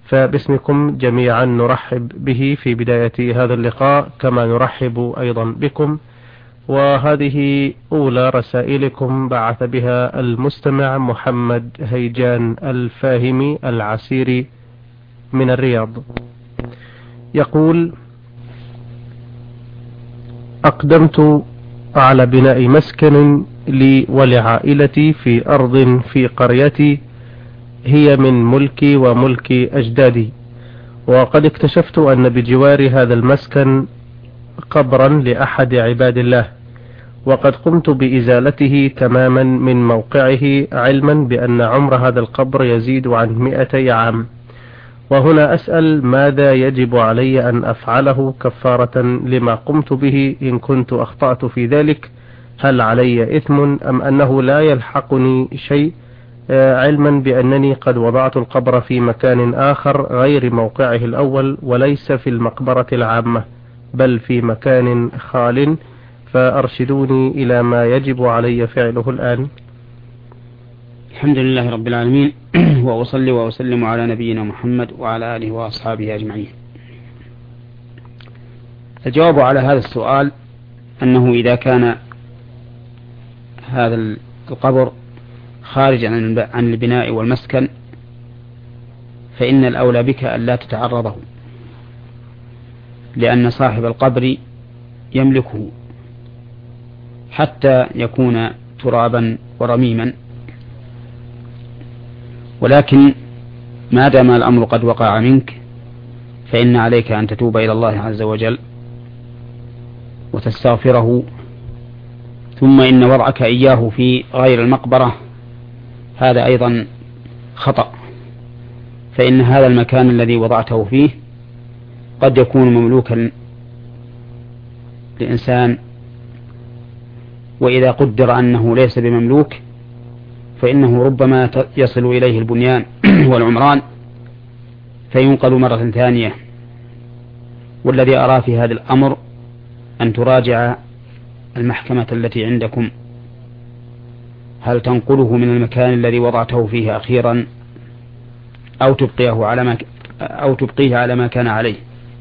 فباسمكم جميعا نرحب به في بداية هذا اللقاء، كما نرحب أيضا بكم. وهذه أولى رسائلكم بعث بها المستمع محمد هيجان الفاهمي العسيري من الرياض. يقول: أقدمت على بناء مسكن لي ولعائلتي في أرض في قريتي هي من ملكي وملك أجدادي، وقد اكتشفت أن بجوار هذا المسكن قبرا لأحد عباد الله، وقد قمت بإزالته تماما من موقعه، علما بأن عمر هذا القبر يزيد عن 200 عام. وهنا أسأل: ماذا يجب علي أن أفعله كفارة لما قمت به إن كنت أخطأت في ذلك؟ هل علي إثم أم أنه لا يلحقني شيء، علما بأنني قد وضعت القبر في مكان آخر غير موقعه الأول، وليس في المقبرة العامة بل في مكان خال، فأرشدوني إلى ما يجب علي فعله الآن. الحمد لله رب العالمين، وأصلي وأسلم على نبينا محمد وعلى آله وأصحابه أجمعين. الجواب على هذا السؤال أنه إذا كان هذا القبر خارج عن البناء والمسكن فإن الأولى بك ألا تتعرضه، لأن صاحب القبر يملكه حتى يكون ترابا ورميما، ولكن ما دام الأمر قد وقع منك فإن عليك أن تتوب إلى الله عز وجل وتستغفره، ثم إن وضعك إياه في غير المقبرة هذا أيضا خطأ، فإن هذا المكان الذي وضعته فيه قد يكون مملوكا لإنسان، وإذا قدر أنه ليس بمملوك فإنه ربما يصل إليه البنيان والعمران فينقل مرة ثانية. والذي أرى في هذا الأمر أن تراجع المحكمة التي عندكم هل تنقله من المكان الذي وضعته فيه أخيرا أو تبقيه على ما كان عليه.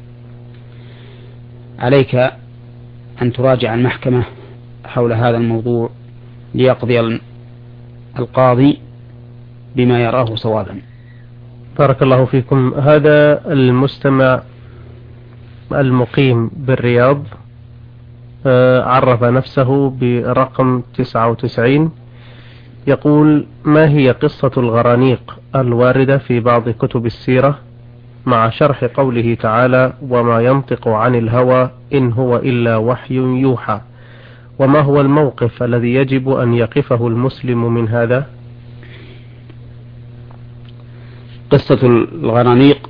عليك أن تراجع المحكمة حول هذا الموضوع ليقضي القاضي بما يراه صوابا. بارك الله فيكم. هذا المستمع المقيم بالرياض عرف نفسه برقم 99، يقول: ما هي قصة الغرانيق الواردة في بعض كتب السيرة مع شرح قوله تعالى: وما ينطق عن الهوى إن هو إلا وحي يوحى؟ وما هو الموقف الذي يجب أن يقفه المسلم من هذا؟ قصة الغرانيق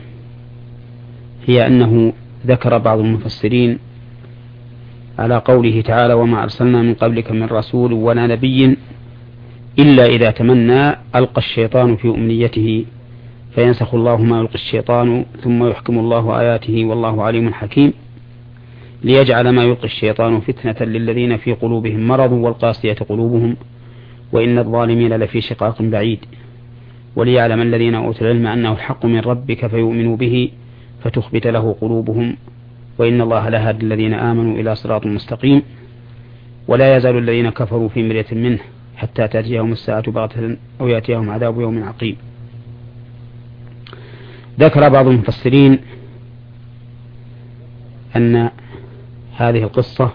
هي أنه ذكر بعض المفسرين على قوله تعالى: وما أرسلنا من قبلك من رسول ولا نبي إلا إذا تمنى ألقى الشيطان في أمنيته فينسخ الله ما يلقي الشيطان ثم يحكم الله آياته والله عليم حكيم، ليجعل ما يلقي الشيطان فتنة للذين في قلوبهم مرض والقاسية قلوبهم وإن الظالمين لفي شقاق بعيد، وليعلم الذين أوتوا العلم أنه الحق من ربك فيؤمنوا به فتخبت له قلوبهم وإن الله لهادي الذين آمنوا إلى صراط مستقيم، ولا يزال الذين كفروا في مرية منه حتى تأتيهم الساعة بغتة أو يأتيهم عذاب يوم عقيم. ذكر بعض المفسرين أن هذه القصة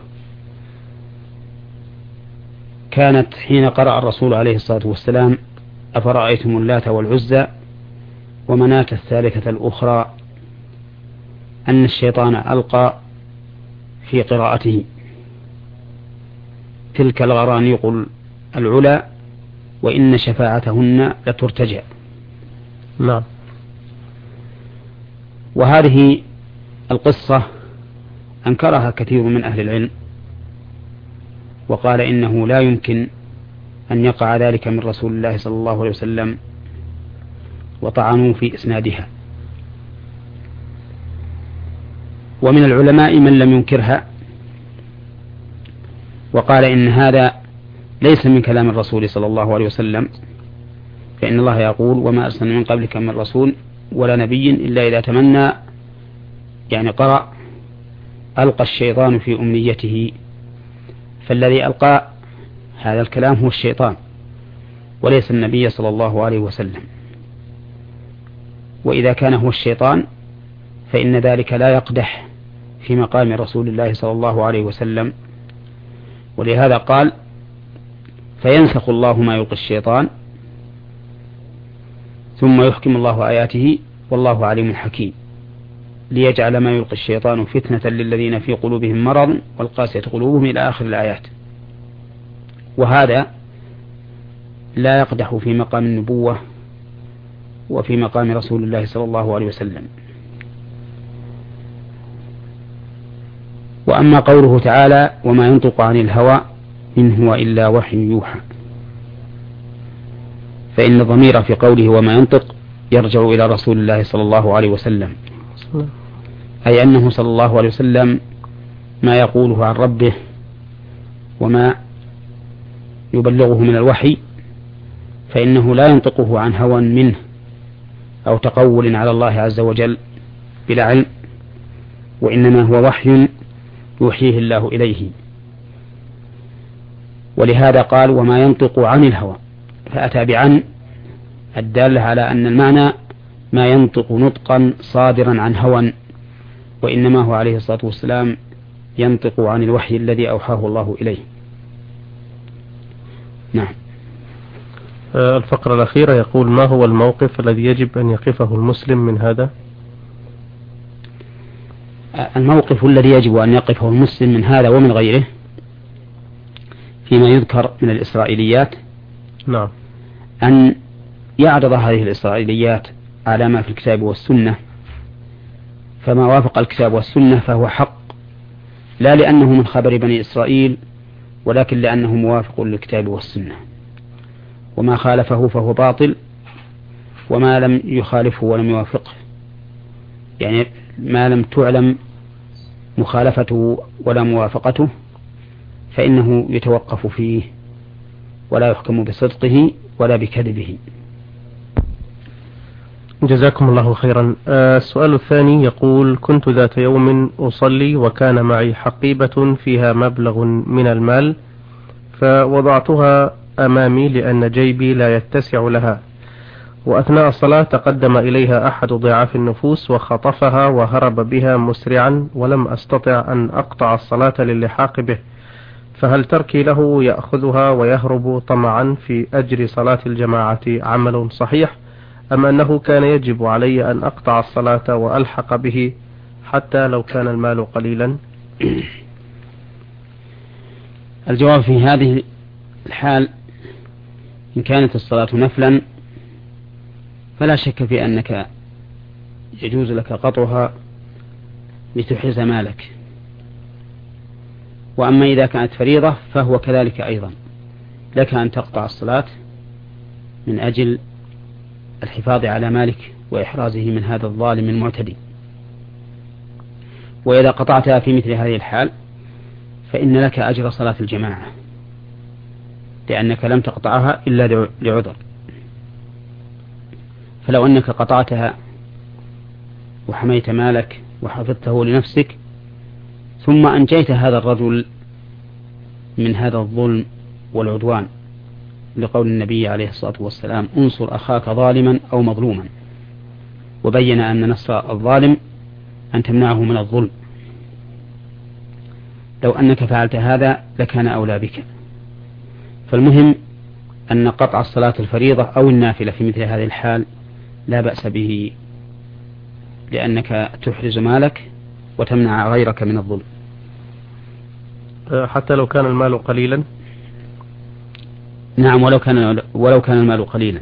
كانت حين قرأ الرسول عليه الصلاة والسلام: أفرأيتم اللات والعزى ومناة الثالثة الأخرى، أن الشيطان ألقى في قراءته: تلك الغرانيق العلا وإن شفاعتهن لترتجى. نعم. وهذه القصة أنكرها كثير من أهل العلم، وقال إنه لا يمكن أن يقع ذلك من رسول الله صلى الله عليه وسلم، وطعنوا في إسنادها. ومن العلماء من لم ينكرها وقال إن هذا ليس من كلام الرسول صلى الله عليه وسلم، فإن الله يقول: وما أرسلنا من قبلك من رسول ولا نبي إلا إذا تمنى، يعني قرأ ألقى الشيطان في أمنيته، فالذي ألقى هذا الكلام هو الشيطان وليس النبي صلى الله عليه وسلم. وإذا كان هو الشيطان فإن ذلك لا يقدح في مقام رسول الله صلى الله عليه وسلم، ولهذا قال فينسخ الله ما يلقي الشيطان ثم يحكم الله آياته والله عليم حكيم، ليجعل ما يلقي الشيطان فتنة للذين في قلوبهم مرض والقاسية قلوبهم إلى آخر الآيات. وهذا لا يقدح في مقام النبوة وفي مقام رسول الله صلى الله عليه وسلم. وأما قوله تعالى وما ينطق عن الهوى إن هو إلا وحي يوحى، فإن الضمير في قوله وما ينطق يرجع إلى رسول الله صلى الله عليه وسلم، أي أنه صلى الله عليه وسلم ما يقوله عن ربه وما يبلغه من الوحي فإنه لا ينطقه عن هوى منه أو تقول على الله عز وجل بلا علم، وإنما هو وحي يوحيه الله إليه. ولهذا قال وما ينطق عن الهوى، فأتى بعن الدالة على أن المعنى ما ينطق نطقا صادرا عن هوى، وإنما هو عليه الصلاة والسلام ينطق عن الوحي الذي أوحاه الله إليه. نعم. الفقرة الأخيرة يقول ما هو الموقف الذي يجب أن يقفه المسلم من هذا؟ الموقف الذي يجب أن يقفه المسلم من هذا ومن غيره فيما يذكر من الإسرائيليات، نعم، أن يعرض هذه الإسرائيليات على ما في الكتاب والسنة، فما وافق الكتاب والسنة فهو حق، لا لأنه من خبر بني إسرائيل ولكن لأنه موافق للكتاب والسنة، وما خالفه فهو باطل، وما لم يخالفه ولم يوافقه، يعني ما لم تعلم مخالفته ولا موافقته فإنه يتوقف فيه ولا يحكم بصدقه ولا بكذبه. جزاكم الله خيرا. السؤال الثاني يقول كنت ذات يوم أصلي وكان معي حقيبة فيها مبلغ من المال، فوضعتها أمامي لأن جيبي لا يتسع لها، وأثناء الصلاة تقدم إليها أحد ضعاف النفوس وخطفها وهرب بها مسرعا، ولم أستطع أن أقطع الصلاة للحاق به، فهل تركي له يأخذها ويهرب طمعا في أجر صلاة الجماعة عمل صحيح، أم أنه كان يجب علي أن أقطع الصلاة وألحق به حتى لو كان المال قليلا؟ الجواب في هذه الحال إن كانت الصلاة نفلا فلا شك في أنك يجوز لك قطعها لتحرز مالك، وأما إذا كانت فريضة فهو كذلك أيضا، لك أن تقطع الصلاة من أجل الحفاظ على مالك وإحرازه من هذا الظالم المعتدي. وإذا قطعتها في مثل هذه الحال فإن لك أجر صلاة الجماعة، لأنك لم تقطعها إلا لعذر. فلو أنك قطعتها وحميت مالك وحفظته لنفسك ثم أنجيت هذا الرجل من هذا الظلم والعدوان، لقول النبي عليه الصلاة والسلام انصر أخاك ظالما أو مظلوما، وبين أن نصر الظالم أن تمنعه من الظلم، لو أنك فعلت هذا لكان أولى بك. فالمهم أن قطع الصلاة الفريضة أو النافلة في مثل هذه الحال لا بأس به، لأنك تحرز مالك وتمنع غيرك من الظلم. حتى لو كان المال قليلا؟ نعم، ولو كان المال قليلا،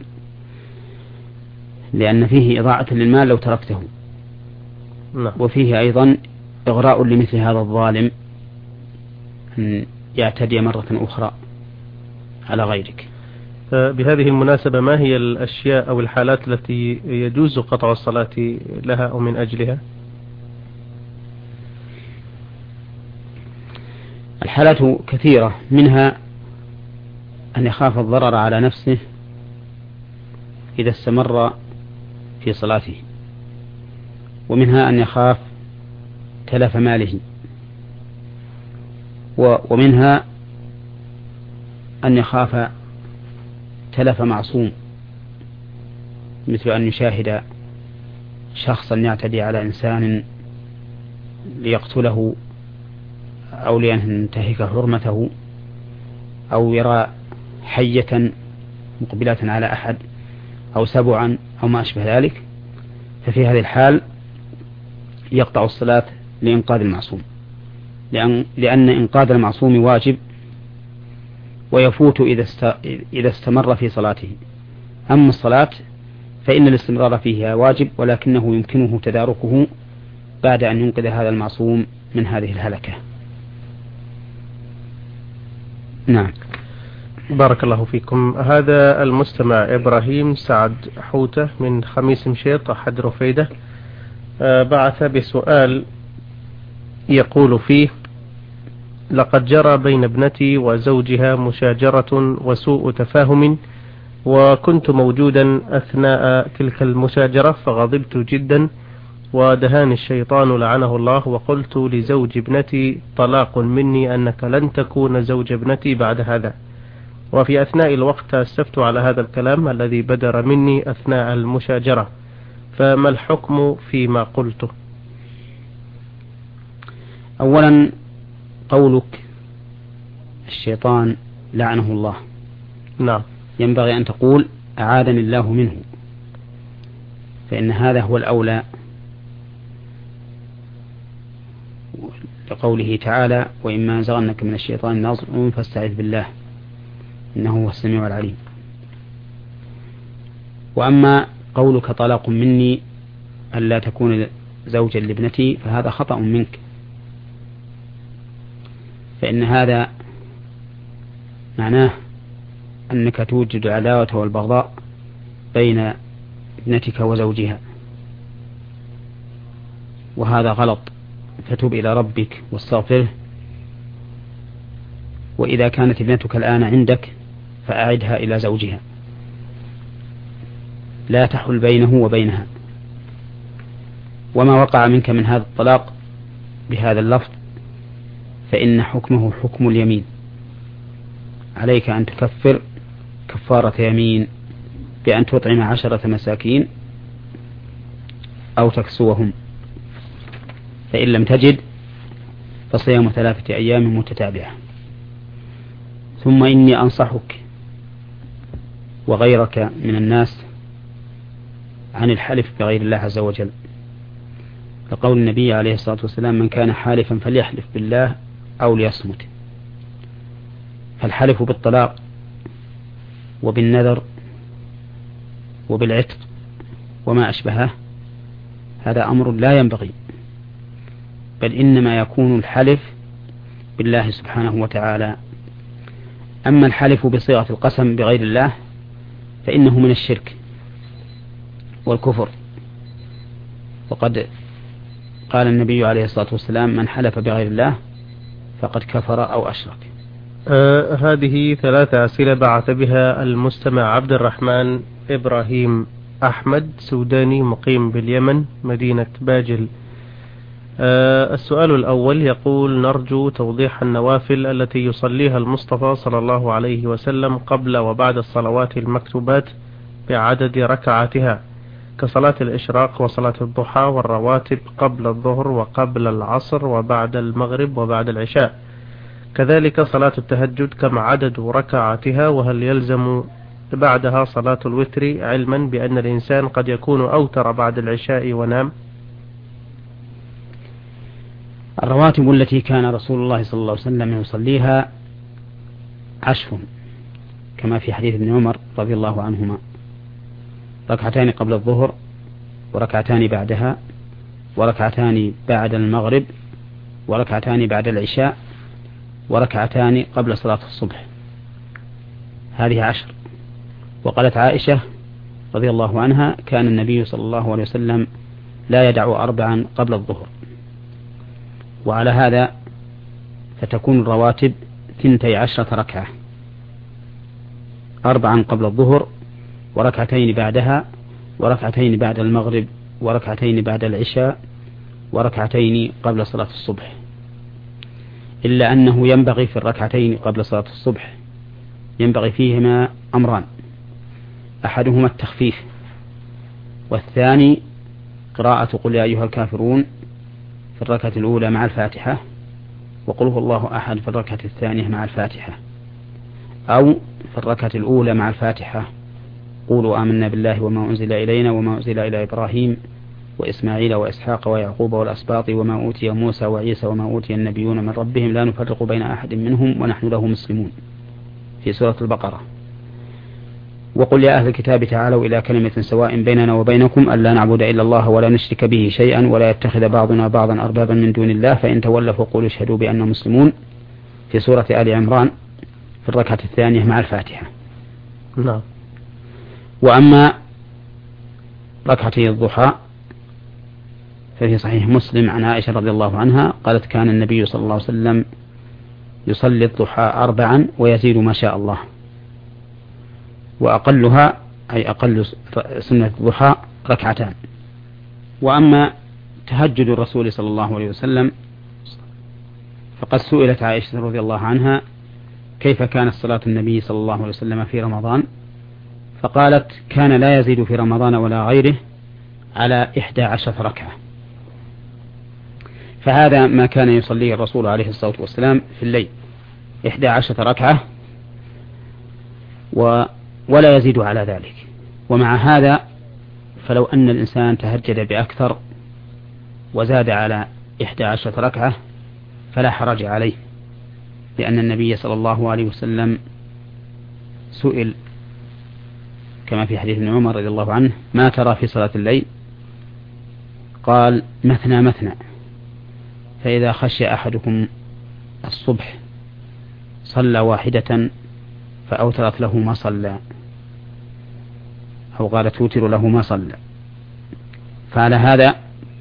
لأن فيه إضاعة للمال لو تركته. نعم. وفيه أيضا إغراء لمثل هذا الظالم أن يعتدي مرة أخرى على غيرك. بهذه المناسبة ما هي الأشياء أو الحالات التي يجوز قطع الصلاة لها أو من أجلها؟ الحالات كثيرة، منها أن يخاف الضرر على نفسه إذا استمر في صلاته، ومنها أن يخاف تلف ماله، ومنها أن يخاف تلف معصوم، مثل أن يشاهد شخصا يعتدي على إنسان ليقتله أو لينتهك حرمته، أو يرى حية مقبلة على أحد أو سبعا أو ما أشبه ذلك، ففي هذه الحال يقطع الصلاة لإنقاذ المعصوم، لأن إنقاذ المعصوم واجب ويفوت إذا استمر في صلاته. أما الصلاة فإن الاستمرار فيها واجب، ولكنه يمكنه تداركه بعد أن ينقذ هذا المعصوم من هذه الهلكة. نعم. بارك الله فيكم. هذا المستمع إبراهيم سعد حوتة من خميس مشيط أحد رفيدة بعث بسؤال يقول فيه: لقد جرى بين ابنتي وزوجها مشاجرة وسوء تفاهم، وكنت موجودا أثناء تلك المشاجرة، فغضبت جدا ودهاني الشيطان لعنه الله، وقلت لزوج ابنتي: طلاق مني، أنك لن تكون زوج ابنتي بعد هذا. وفي أثناء الوقت أسفت على هذا الكلام الذي بدر مني أثناء المشاجرة، فما الحكم فيما قلته؟ أولا، قولك الشيطان لعنه الله، نعم، ينبغي أن تقول أعاذني الله منه، فإن هذا هو الأولى، لقوله تعالى: وإما ينزغنك من الشيطان نزغ فاستعذ بالله إنه هو السميع العليم. وأما قولك طلاق مني ألا تكون زوجا لابنتي فهذا خطأ منك، فإن هذا معناه أنك توجد العداوة والبغضاء بين ابنتك وزوجها، وهذا غلط، فتوب إلى ربك واستغفره. وإذا كانت ابنتك الآن عندك فأعدها إلى زوجها، لا تحل بينه وبينها. وما وقع منك من هذا الطلاق بهذا اللفظ فإن حكمه حكم اليمين، عليك أن تكفر كفارة يمين بأن تطعم 10 مساكين أو تكسوهم، فإن لم تجد فصيام 3 أيام متتابعة. ثم إني أنصحك وغيرك من الناس عن الحلف بغير الله عز وجل، لقول النبي عليه الصلاة والسلام: من كان حالفا فليحلف بالله أو ليصمت. فالحلف بالطلاق وبالنذر وبالعتق وما أشبهه هذا أمر لا ينبغي، بل إنما يكون الحلف بالله سبحانه وتعالى. أما الحلف بصيغة القسم بغير الله فإنه من الشرك والكفر، وقد قال النبي عليه الصلاة والسلام: من حلف بغير الله فقد كفر أو أشرك. هذه 3 أسئلة بعث بها المستمع عبد الرحمن إبراهيم أحمد، سوداني مقيم باليمن مدينة باجل. السؤال الأول يقول: نرجو توضيح النوافل التي يصليها المصطفى صلى الله عليه وسلم قبل وبعد الصلوات المكتوبات بعدد ركعاتها، كصلاة الإشراق وصلاة الضحى والرواتب قبل الظهر وقبل العصر وبعد المغرب وبعد العشاء، كذلك صلاة التهجد كم عدد ركعاتها، وهل يلزم بعدها صلاة الوتر، علما بأن الإنسان قد يكون أوتر بعد العشاء ونام. الرواتب التي كان رسول الله صلى الله عليه وسلم يصليها 10، كما في حديث ابن عمر رضي الله عنهما: 2 قبل الظهر، وركعتان بعدها، وركعتان بعد المغرب، وركعتان بعد العشاء، وركعتان قبل صلاة الصبح. هذه 10. وقالت عائشة رضي الله عنها: كان النبي صلى الله عليه وسلم لا يدع 4 قبل الظهر. وعلى هذا فتكون الرواتب 12 ركعة: 4 قبل الظهر، وركعتين بعدها، وركعتين بعد المغرب، وركعتين بعد العشاء وركعتين قبل صلاة الصبح، إلا أنه ينبغي في الركعتين قبل صلاة الصبح ينبغي فيهما أمران: أحدهما التخفيف، والثاني قراءة قل يا أيها الكافرون في الركعة الأولى مع الفاتحة، وقل هو الله أحد في الركعة الثانية مع الفاتحة، أو في الركعة الأولى مع الفاتحة قولوا آمنا بالله وما أنزل إلينا وما أنزل إلى إبراهيم وإسماعيل وإسحاق ويعقوب والأسباط وما أوتي موسى وعيسى وما أوتي النبيون من ربهم لا نفرق بين أحد منهم ونحن له مسلمون في سورة البقرة. وقل يا أهل الكتاب تعالوا إلى كلمة سواء بيننا وبينكم ألا نعبد إلا الله ولا نشرك به شيئا ولا يتخذ بعضنا بعضا أربابا من دون الله فإن تولوا فقولوا اشهدوا بأننا مسلمون في سورة آل عمران في الركعة الثانية مع الفاتحة. نعم. وأما ركعتي الضحى ففي صحيح مسلم عن عائشة رضي الله عنها قالت كان النبي صلى الله عليه وسلم يصلي الضحى 4 ويزيد ما شاء الله، وأقلها أي أقل سنة الضحى 2 وأما تهجد الرسول صلى الله عليه وسلم فقد سئلت عائشة رضي الله عنها كيف كانت صلاة النبي صلى الله عليه وسلم في رمضان، فقالت كان لا يزيد في رمضان ولا غيره على 11 ركعة، فهذا ما كان يصليه الرسول عليه الصلاة والسلام في الليل 11 ركعة ولا يزيد على ذلك. ومع هذا فلو أن الإنسان تهجد بأكثر وزاد على 11 ركعة فلا حرج عليه، لأن النبي صلى الله عليه وسلم سئل كما في حديث ابن عمر رضي الله عنه ما ترى في صلاة الليل؟ قال مثنى مثنى، فإذا خشي أحدكم الصبح صلى واحدة فأوترت له ما صلى، أو قال توتر له ما صلى. فعلى هذا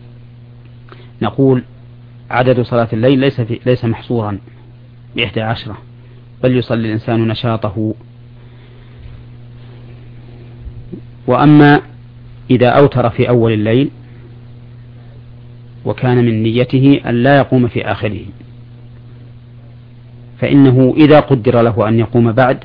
نقول عدد صلاة الليل ليس محصورا ب11، بل يصلي الإنسان نشاطه. وأما إذا أوتر في أول الليل وكان من نيته أن لا يقوم في آخره، فإنه إذا قدر له أن يقوم بعد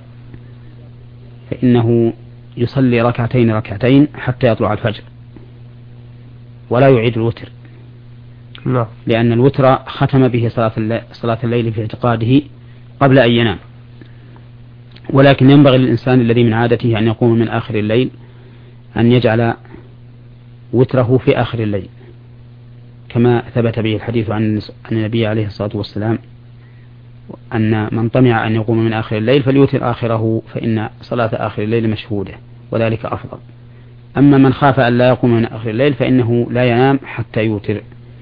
فإنه يصلي ركعتين حتى يطلع الفجر ولا يعيد الوتر. نعم. لأن الوتر ختم به صلاة الليل في اعتقاده قبل أن ينام، ولكن ينبغي للإنسان الذي من عادته أن يقوم من آخر الليل أن يجعل وتره في آخر الليل، كما ثبت به الحديث عن النبي عليه الصلاة والسلام أن من طمع أن يقوم من آخر الليل فليوتر آخره فإن صلاة آخر الليل مشهودة وذلك أفضل. أما من خاف أن لا يقوم من آخر الليل فإنه لا ينام حتى يوتر.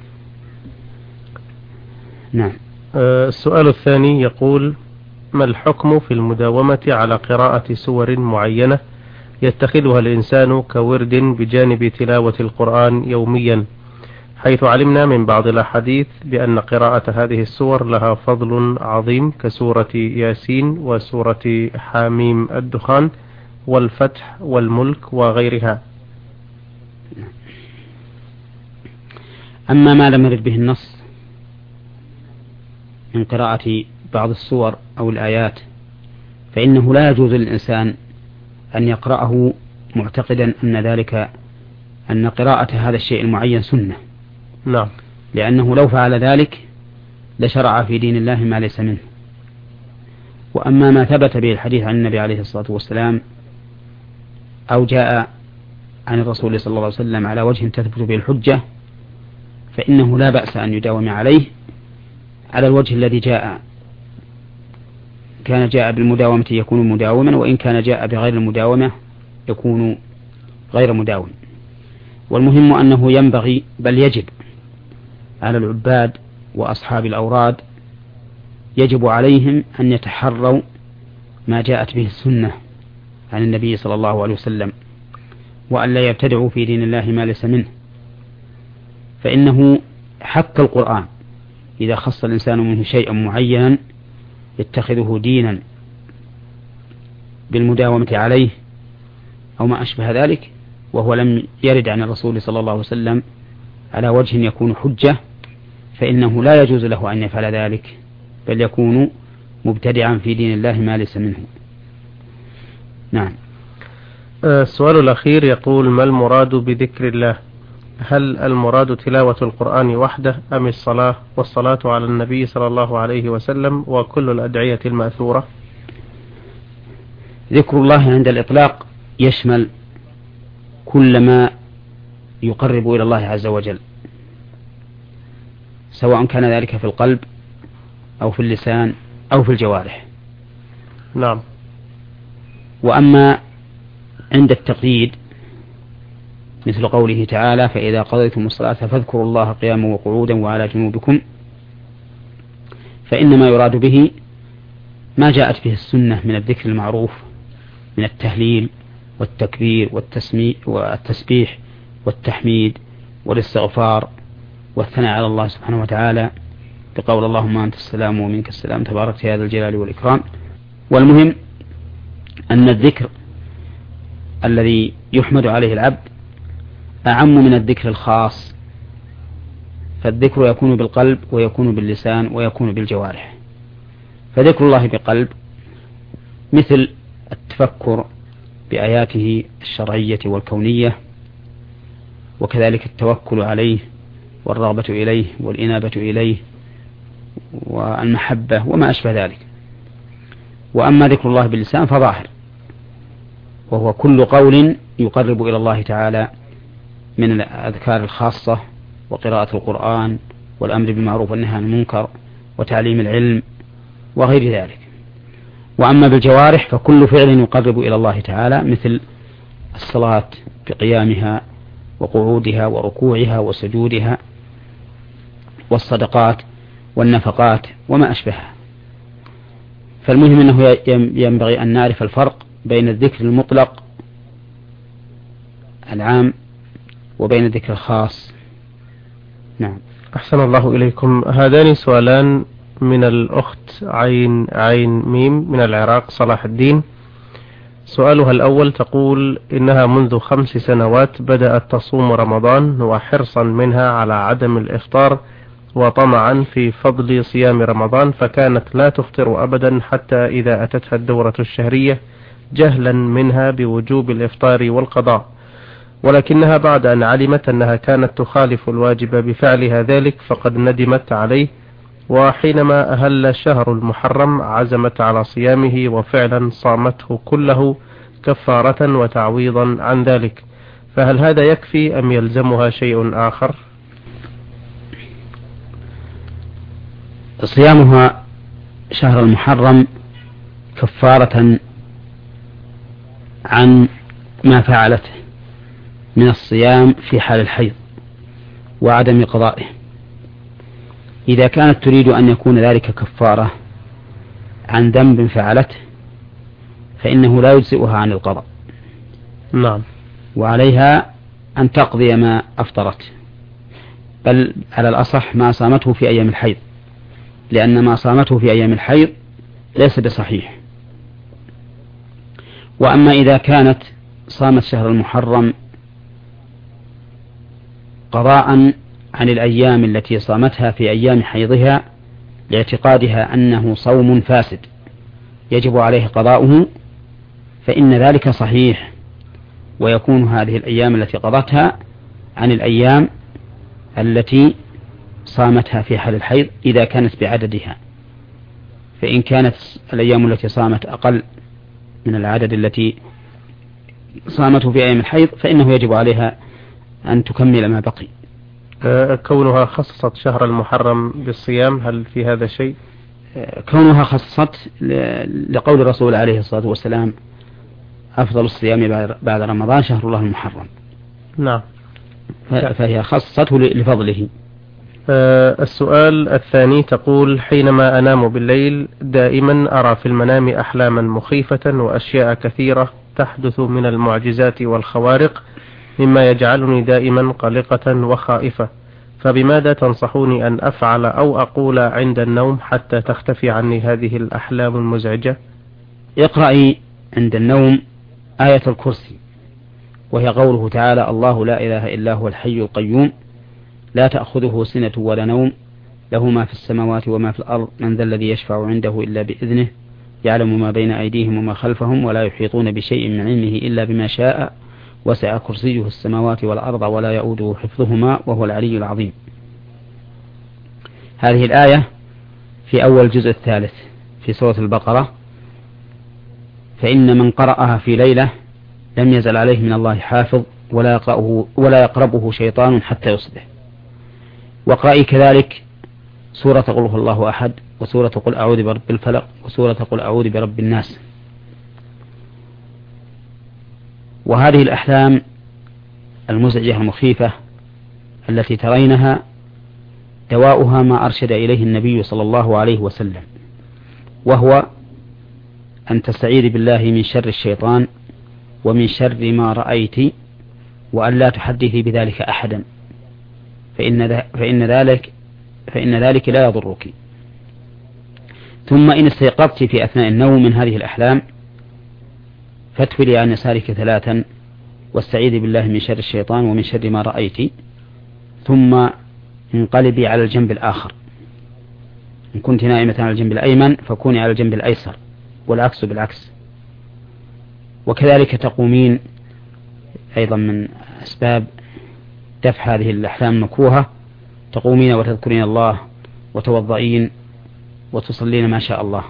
نعم. السؤال الثاني يقول: ما الحكم في المداومة على قراءة سور معينة يتخذها الإنسان كورد بجانب تلاوة القرآن يوميا، حيث علمنا من بعض الأحاديث بأن قراءة هذه السور لها فضل عظيم كسورة ياسين وسورة حاميم الدخان والفتح والملك وغيرها؟ أما ما لم يرد به النص من قراءة بعض السور أو الآيات فإنه لا يجوز للإنسان أن يقرأه معتقدا أن قراءة هذا الشيء المعين سنة. نعم. لأنه لو فعل ذلك لشرع في دين الله ما ليس منه. وأما ما ثبت به الحديث عن النبي عليه الصلاة والسلام أو جاء عن الرسول صلى الله عليه وسلم على وجه تثبت به الحجة فإنه لا بأس أن يداوم عليه على الوجه الذي كان جاء بالمداومة يكون مداوما، وإن كان جاء بغير المداومة يكون غير مداوم. والمهم أنه ينبغي بل يجب على العباد وأصحاب الأوراد يجب عليهم أن يتحروا ما جاءت به السنة عن النبي صلى الله عليه وسلم، وأن لا يبتدعوا في دين الله ما ليس منه. فإنه حتى القرآن إذا خص الإنسان منه شيئا معينا يتخذه دينا بالمداومة عليه أو ما أشبه ذلك وهو لم يرد عن الرسول صلى الله عليه وسلم على وجه يكون حجة، فإنه لا يجوز له أن يفعل ذلك، بل يكون مبتدعا في دين الله ما ليس منه. نعم. السؤال الأخير يقول: ما المراد بذكر الله؟ هل المراد تلاوة القرآن وحده أم الصلاة والصلاة على النبي صلى الله عليه وسلم وكل الأدعية المأثورة؟ ذكر الله عند الإطلاق يشمل كل ما يقرب إلى الله عز وجل، سواء كان ذلك في القلب أو في اللسان أو في الجوارح. نعم. وأما عند التقييد مثل قوله تعالى: فإذا قضيتم الصلاة فاذكروا الله قياما وقعودا وعلى جنوبكم، فإنما يراد به ما جاءت به السنة من الذكر المعروف من التهليل والتكبير والتسبيح والتحميد والاستغفار والثناء على الله سبحانه وتعالى بقول: اللهم أنت السلام ومنك السلام تبارك يا ذا الجلال والإكرام. والمهم أن الذكر الذي يحمد عليه العبد أعم من الذكر الخاص، فالذكر يكون بالقلب ويكون باللسان ويكون بالجوارح. فذكر الله بقلب مثل التفكر بآياته الشرعية والكونية، وكذلك التوكل عليه والرغبة إليه والإنابة إليه والمحبة وما أشبه ذلك. وأما ذكر الله باللسان فظاهر، وهو كل قول يقرب إلى الله تعالى من الأذكار الخاصة وقراءة القرآن والأمر بالمعروف والنهي عن المنكر وتعليم العلم وغير ذلك. وأما بالجوارح فكل فعل يقرب إلى الله تعالى مثل الصلاة بقيامها وقعودها وركوعها وسجودها والصدقات والنفقات وما أشبهها. فالمهم أنه ينبغي أن نعرف الفرق بين الذكر المطلق العام وبين الذكر الخاص. نعم. أحسن الله إليكم. هذان سؤالان من الأخت عين ميم من العراق صلاح الدين. سؤالها الأول تقول: إنها منذ 5 سنوات بدأت تصوم رمضان، وحرصا منها على عدم الإفطار وطمعا في فضل صيام رمضان، فكانت لا تفطر أبدا حتى إذا أتتها الدورة الشهرية، جهلا منها بوجوب الإفطار والقضاء، ولكنها بعد أن علمت أنها كانت تخالف الواجب بفعلها ذلك فقد ندمت عليه، وحينما أهل شهر المحرم عزمت على صيامه وفعلا صامته كله كفارة وتعويضا عن ذلك، فهل هذا يكفي أم يلزمها شيء آخر؟ صيامها شهر المحرم كفارة عن ما فعلته من الصيام في حال الحيض وعدم قضائه. إذا كانت تريد أن يكون ذلك كفارة عن ذنب فعلته فإنه لا يجزئها عن القضاء. نعم. وعليها أن تقضي ما أفطرت، بل على الأصح ما صامته في أيام الحيض، لأن ما صامته في أيام الحيض ليس بصحيح. وأما إذا كانت صامت شهر المحرم قضاء عن الأيام التي صامتها في أيام حيضها لاعتقادها أنه صوم فاسد يجب عليه قضاؤه، فإن ذلك صحيح، ويكون هذه الأيام التي قضتها عن الأيام التي صامتها في حال الحيض إذا كانت بعددها. فإن كانت الأيام التي صامت أقل من العدد التي صامته في أيام الحيض فإنه يجب عليها أن تكمل ما بقي. كونها خصصت شهر المحرم بالصيام هل في هذا شيء؟ كونها خصصت لقول الرسول عليه الصلاة والسلام: أفضل الصيام بعد رمضان شهر الله المحرم. نعم. فهي خصصته لفضله. السؤال الثاني تقول: حينما أنام بالليل دائما أرى في المنام أحلاما مخيفة وأشياء كثيرة تحدث من المعجزات والخوارق، مما يجعلني دائما قلقة وخائفة، فبماذا تنصحوني أن أفعل أو أقول عند النوم حتى تختفي عني هذه الأحلام المزعجة؟ اقرأي عند النوم آية الكرسي وهي قوله تعالى: الله لا إله إلا هو الحي القيوم لا تأخذه سنة ولا نوم له ما في السماوات وما في الأرض من ذا الذي يشفع عنده إلا بإذنه يعلم ما بين أيديهم وما خلفهم ولا يحيطون بشيء من علمه إلا بما شاء وسع كرسيه السماوات والأرض ولا يؤوده حفظهما وهو العلي العظيم. هذه الآية في أول الجزء الثالث في سورة البقرة: فإن من قرأها في ليلة لم يزل عليه من الله حافظ ولا يقربه شيطان حتى يصبح. وقرأي كذلك سورة قل هو الله أحد، وسورة قل أعوذ برب الفلق، وسورة قل أعوذ برب الناس. وهذه الأحلام المزعجة المخيفة التي ترينها دواؤها ما أرشد إليه النبي صلى الله عليه وسلم، وهو أن تستعيذ بالله من شر الشيطان ومن شر ما رأيت وأن لا تحدثي بذلك أحدا فإن ذلك لا يضرك. ثم إن استيقظت في أثناء النوم من هذه الأحلام فاتولي عن يسارك 3 واستعيذي بالله من شر الشيطان ومن شر ما رأيت، ثم انقلبي على الجنب الآخر. إن كنت نائمة على الجنب الأيمن فكوني على الجنب الأيسر، والعكس بالعكس. وكذلك تقومين أيضا من أسباب دفع هذه الأحلام المكروهة، تقومين وتذكرين الله وتوضئين وتصلين ما شاء الله.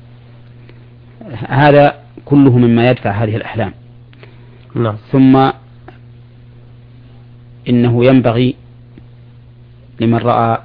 هذا كله مما يدفع هذه الأحلام. ثم إنه ينبغي لمن رأى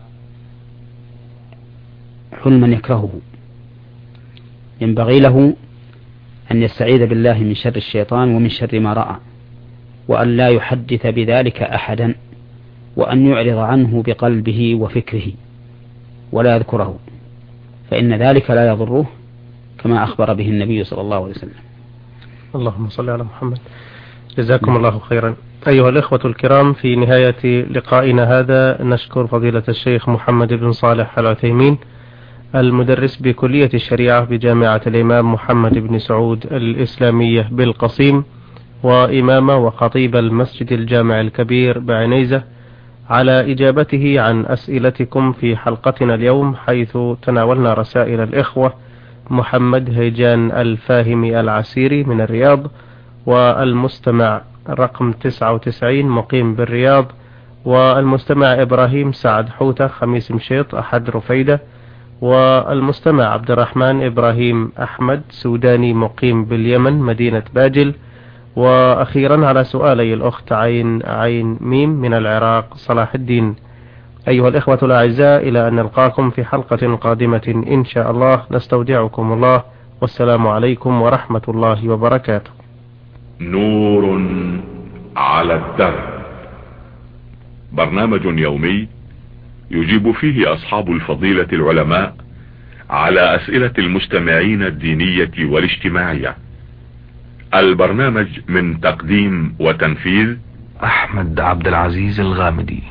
حلما يكرهه ينبغي له أن يستعيذ بالله من شر الشيطان ومن شر ما رأى، وأن لا يحدث بذلك أحدا، وأن يعرض عنه بقلبه وفكره ولا يذكره، فإن ذلك لا يضره كما أخبر به النبي صلى الله عليه وسلم. اللهم صل على محمد. جزاكم الله خيرا. أيها الإخوة الكرام، في نهاية لقائنا هذا نشكر فضيلة الشيخ محمد بن صالح العثيمين المدرس بكلية الشريعة بجامعة الإمام محمد بن سعود الإسلامية بالقصيم، وإمام وخطيب المسجد الجامع الكبير بعنيزة، على إجابته عن أسئلتكم في حلقتنا اليوم، حيث تناولنا رسائل الإخوة محمد هيجان الفاهمي العسيري من الرياض، والمستمع رقم 99 مقيم بالرياض، والمستمع إبراهيم سعد حوتة خميس مشيط أحد رفيدة، والمستمع عبد الرحمن إبراهيم أحمد سوداني مقيم باليمن مدينة باجل، وأخيرا على سؤالي الأخت عين ميم من العراق صلاح الدين. أيها الإخوة الأعزاء، إلى أن نلقاكم في حلقة قادمة إن شاء الله، نستودعكم الله، والسلام عليكم ورحمة الله وبركاته. نور على الدرب، برنامج يومي يجيب فيه أصحاب الفضيلة العلماء على أسئلة المستمعين الدينية والاجتماعية. البرنامج من تقديم وتنفيذ أحمد عبد العزيز الغامدي.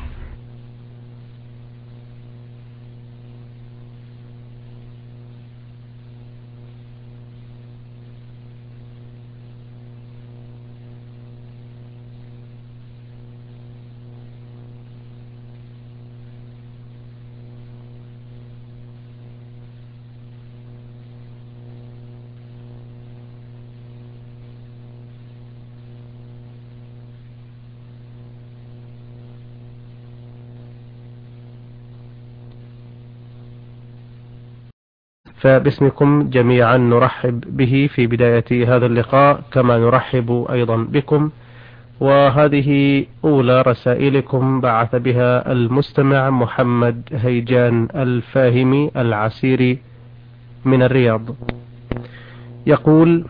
فباسمكم جميعا نرحب به في بداية هذا اللقاء، كما نرحب أيضا بكم. وهذه أولى رسائلكم بعث بها المستمع محمد هيجان الفاهمي العسيري من الرياض. يقول: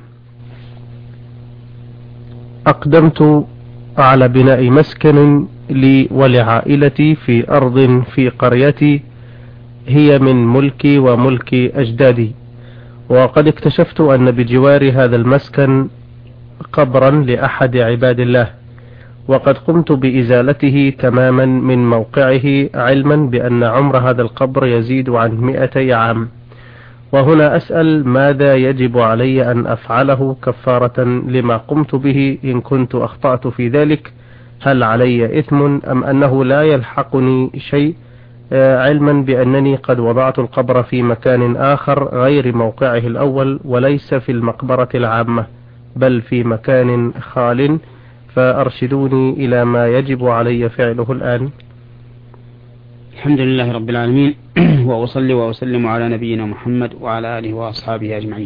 أقدمت على بناء مسكن لي ولعائلتي في أرض في قريتي، هي من ملكي وملك أجدادي، وقد اكتشفت أن بجوار هذا المسكن قبرا لأحد عباد الله، وقد قمت بإزالته تماما من موقعه، علما بأن عمر هذا القبر يزيد عن 200 عام، وهنا أسأل ماذا يجب علي أن أفعله كفارة لما قمت به إن كنت أخطأت في ذلك؟ هل علي إثم أم أنه لا يلحقني شيء، علما بأنني قد وضعت القبر في مكان آخر غير موقعه الأول وليس في المقبرة العامة بل في مكان خال، فأرشدوني إلى ما يجب علي فعله الآن. الحمد لله رب العالمين وأصلي وأسلم على نبينا محمد وعلى آله وأصحابه أجمعين.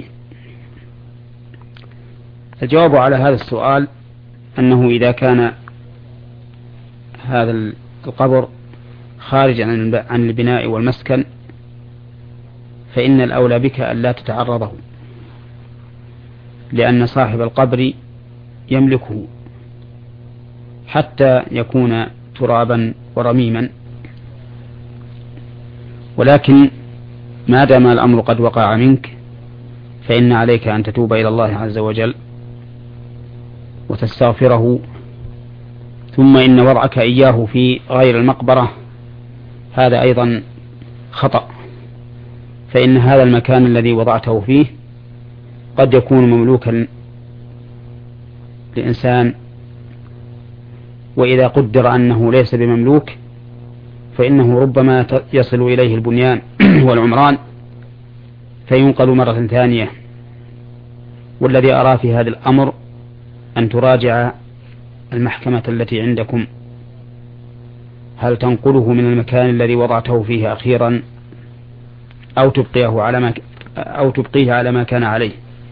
الجواب على هذا السؤال أنه إذا كان هذا القبر خارج عن البناء والمسكن فإن الأولى بك أن لا تتعرضه، لأن صاحب القبر يملكه حتى يكون ترابا ورميما، ولكن ما دام الأمر قد وقع منك فإن عليك أن تتوب إلى الله عز وجل وتستغفره، ثم إن وضعك إياه في غير المقبرة هذا أيضا خطأ، فإن هذا المكان الذي وضعته فيه قد يكون مملوكا لإنسان، وإذا قدر أنه ليس بمملوك فإنه ربما يصل إليه البنيان والعمران فينقل مرة ثانية. والذي أرى في هذا الأمر أن تراجع المحكمة التي عندكم هل تنقله من المكان الذي وضعته فيه أخيرا أو تبقيه على ما كان عليه.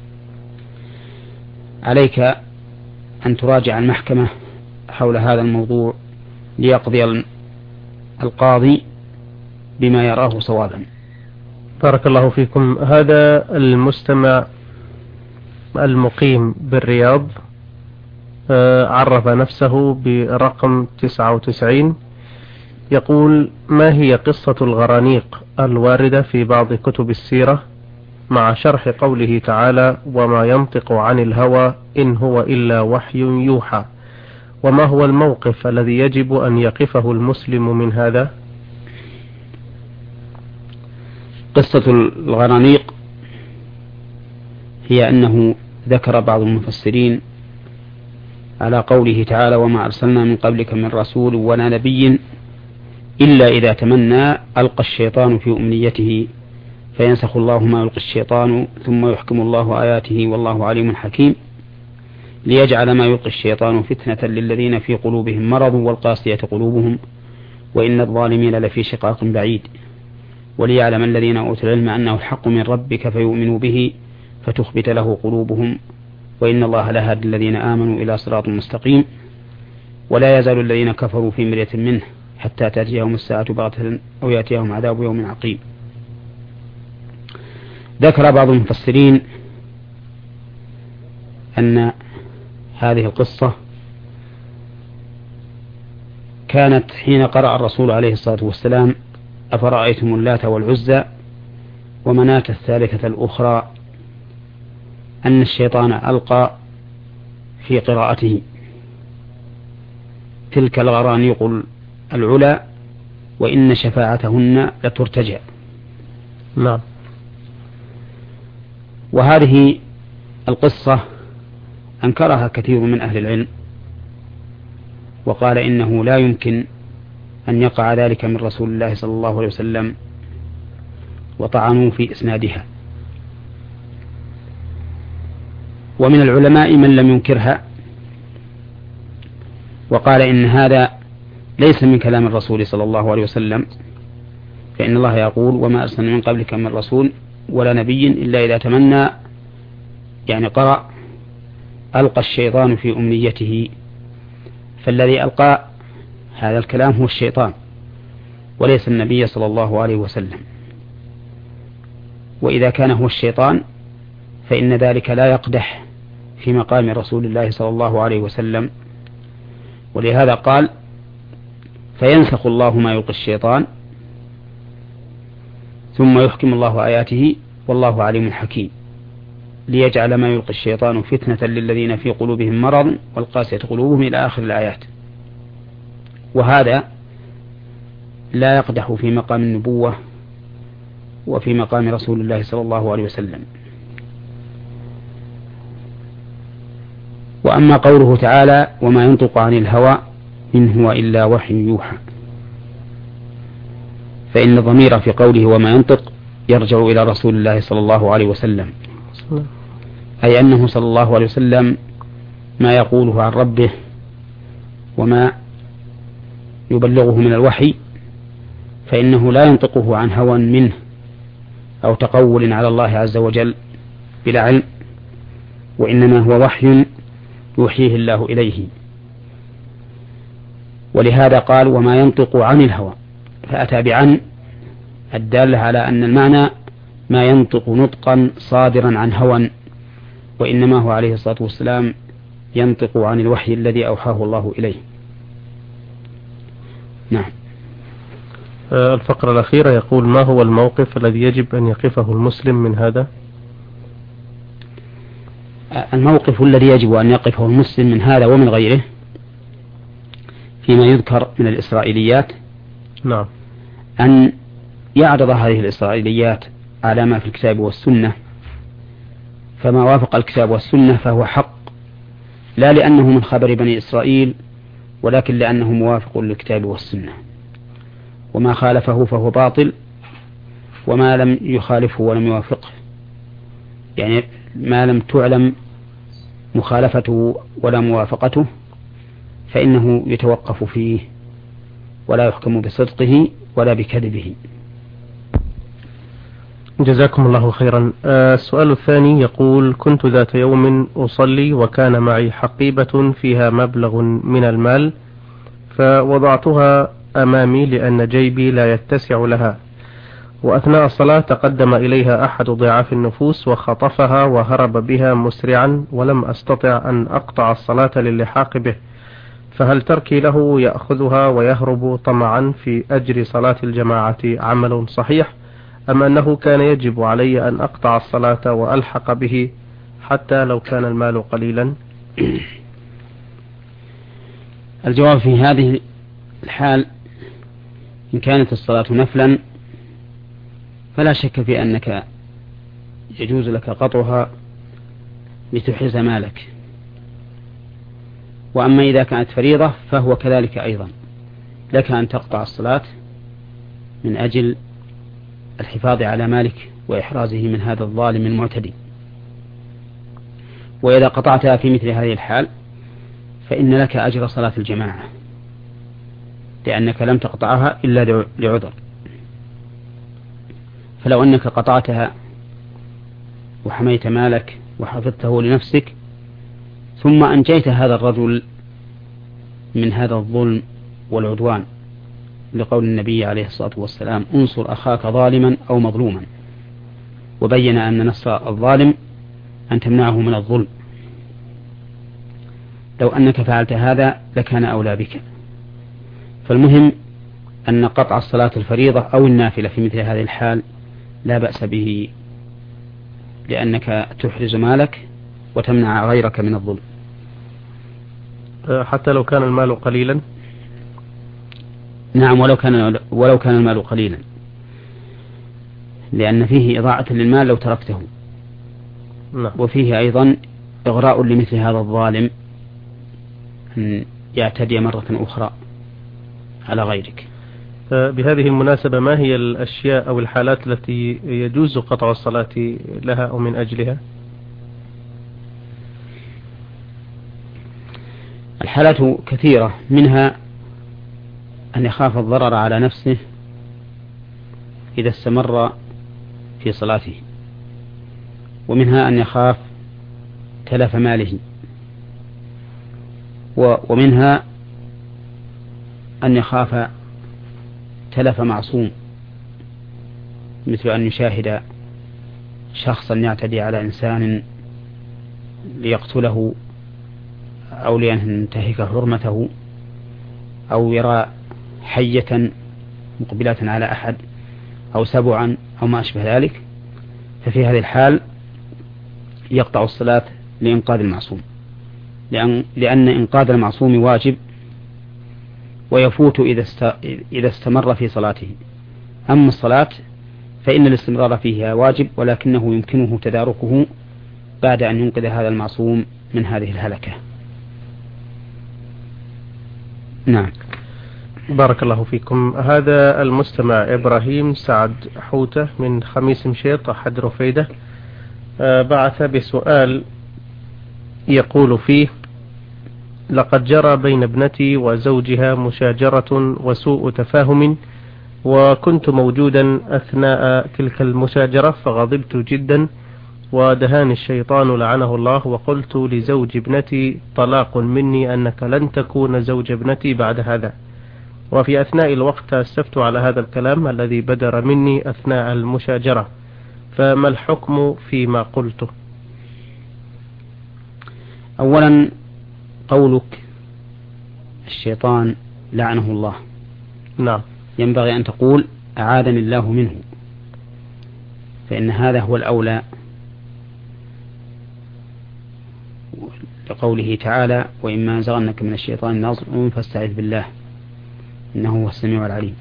عليك أن تراجع المحكمة حول هذا الموضوع ليقضي القاضي بما يراه صوابا. بارك الله فيكم. هذا المستمع المقيم بالرياض عرف نفسه برقم 99، يقول: ما هي قصة الغرانيق الواردة في بعض كتب السيرة مع شرح قوله تعالى: وما ينطق عن الهوى إن هو إلا وحي يوحى؟ وما هو الموقف الذي يجب أن يقفه المسلم من هذا؟ قصة الغرانيق هي أنه ذكر بعض المفسرين على قوله تعالى: وما أرسلنا من قبلك من رسول ولا نبي إلا إذا تمنى ألقى الشيطان في أمنيته فينسخ الله ما يلقي الشيطان ثم يحكم الله آياته والله عليم حكيم، ليجعل ما يلقي الشيطان فتنة للذين في قلوبهم مرض والقاسية قلوبهم وإن الظالمين لفي شقاق بعيد، وليعلم الذين أوتوا العلم أنه الحق من ربك فيؤمنوا به فتخبت له قلوبهم وإن الله لهادي الذين آمنوا إلى صراط مستقيم، ولا يزال الذين كفروا في مرية منه حتى تأتيهم الساعة بغتة أو يأتيهم عذاب يوم عقيم. ذكر بعض المفسرين أن هذه القصة كانت حين قرأ الرسول عليه الصلاة والسلام: أفرأيتم اللات والعزى ومناة الثالثة الأخرى، أن الشيطان ألقى في قراءته: تلك الغرانيق العلا وإن شفاعتهن لترتجى. نعم. وهذه القصة أنكرها كثير من أهل العلم وقال إنه لا يمكن أن يقع ذلك من رسول الله صلى الله عليه وسلم، وطعنوا في إسنادها. ومن العلماء من لم ينكرها وقال إن هذا ليس من كلام الرسول صلى الله عليه وسلم، فإن الله يقول: وما أرسلنا من قبلك من رسول ولا نبي إلا إذا تمنى، يعني قرأ ألقى الشيطان في أمنيته، فالذي ألقى هذا الكلام هو الشيطان وليس النبي صلى الله عليه وسلم. وإذا كان هو الشيطان فإن ذلك لا يقدح في مقام رسول الله صلى الله عليه وسلم، ولهذا قال: فينسخ الله ما يلقي الشيطان ثم يحكم الله آياته والله عليم حكيم، ليجعل ما يلقي الشيطان فتنة للذين في قلوبهم مرض والقاسية قلوبهم إلى آخر الآيات. وهذا لا يقدح في مقام النبوة وفي مقام رسول الله صلى الله عليه وسلم. وأما قوله تعالى وما ينطق عن الهوى إن هو إلا وحي يوحى، فإن الضمير في قوله وما ينطق يرجع إلى رسول الله صلى الله عليه وسلم، أي أنه صلى الله عليه وسلم ما يقوله عن ربه وما يبلغه من الوحي فإنه لا ينطقه عن هوى منه أو تقول على الله عز وجل بلا علم، وإنما هو وحي يوحيه الله إليه. ولهذا قال وما ينطق عن الهوى، فأتى بعن الدالة على أن المعنى ما ينطق نطقا صادرا عن هوى، وإنما هو عليه الصلاة والسلام ينطق عن الوحي الذي أوحاه الله إليه. نعم. الفقرة الأخيرة يقول ما هو الموقف الذي يجب أن يقفه المسلم من هذا؟ الموقف الذي يجب أن يقفه المسلم من هذا ومن غيره فيما يذكر من الإسرائيليات، نعم، أن يعرض هذه الإسرائيليات على ما في الكتاب والسنة، فما وافق الكتاب والسنة فهو حق، لا لأنه من خبر بني إسرائيل ولكن لأنه موافق للكتاب والسنة، وما خالفه فهو باطل، وما لم يخالفه ولم يوافقه يعني ما لم تعلم مخالفته ولا موافقته فإنه يتوقف فيه ولا يحكم بصدقه ولا بكذبه. جزاكم الله خيرا. السؤال الثاني يقول كنت ذات يوم أصلي وكان معي حقيبة فيها مبلغ من المال، فوضعتها أمامي لأن جيبي لا يتسع لها، وأثناء الصلاة تقدم إليها أحد ضعاف النفوس وخطفها وهرب بها مسرعا، ولم أستطع أن أقطع الصلاة للحاق به، فهل تركي له يأخذها ويهرب طمعا في أجر صلاة الجماعة عمل صحيح، أم أنه كان يجب علي أن أقطع الصلاة وألحق به حتى لو كان المال قليلا؟ الجواب في هذه الحال إن كانت الصلاة نفلا فلا شك في أنك يجوز لك قطعها لتحرز مالك، وأما إذا كانت فريضة فهو كذلك أيضا، لك أن تقطع الصلاة من أجل الحفاظ على مالك وإحرازه من هذا الظالم المعتدي. وإذا قطعتها في مثل هذه الحال فإن لك أجر صلاة الجماعة، لأنك لم تقطعها إلا لعذر. فلو أنك قطعتها وحميت مالك وحفظته لنفسك ثم أنجيت هذا الرجل من هذا الظلم والعدوان، لقول النبي عليه الصلاة والسلام انصر أخاك ظالما أو مظلوما، وبين أن نصر الظالم أن تمنعه من الظلم، لو أنك فعلت هذا لكان أولى بك. فالمهم أن قطع الصلاة الفريضة أو النافلة في مثل هذه الحال لا بأس به، لأنك تحرز مالك وتمنع غيرك من الظلم. حتى لو كان المال قليلا؟ نعم، ولو كان المال قليلا، لأن فيه إضاعة للمال لو تركته. نعم. وفيه أيضا إغراء لمثل هذا الظالم أن يعتدي مرة أخرى على غيرك. بهذه المناسبة ما هي الأشياء أو الحالات التي يجوز قطع الصلاة لها أو من أجلها؟ الحالات كثيرة، منها أن يخاف الضرر على نفسه إذا استمر في صلاته، ومنها أن يخاف تلف ماله، ومنها أن يخاف تلف معصوم، مثل أن يشاهد شخصا يعتدي على إنسان ليقتله أو لينتهك حرمته، أو يرى حية مقبلة على أحد أو سبعا أو ما أشبه ذلك، ففي هذه الحال يقطع الصلاة لإنقاذ المعصوم، لأن إنقاذ المعصوم واجب ويفوت إذا استمر في صلاته. أما الصلاة فإن الاستمرار فيه واجب، ولكنه يمكنه تداركه بعد أن ينقذ هذا المعصوم من هذه الهلكة. نعم. بارك الله فيكم. هذا المستمع إبراهيم سعد حوتة من خميس مشيط أحد رفيدة بعث بسؤال يقول فيه: لقد جرى بين ابنتي وزوجها مشاجرة وسوء تفاهم، وكنت موجودا أثناء تلك المشاجرة، فغضبت جدا ودهاني الشيطان لعنه الله، وقلت لزوج ابنتي: طلاق مني، أنك لن تكون زوج ابنتي بعد هذا. وفي أثناء الوقت تأسفت على هذا الكلام الذي بدر مني أثناء المشاجرة، فما الحكم فيما قلته؟ أولا، قولك الشيطان لعنه الله، نعم، ينبغي أن تقول أعاذني الله منه، فإن هذا هو الأولى، لقوله تعالى: وإما ينزغنك من الشيطان نزغ فاستعذ بالله إنه هو السميع العليم.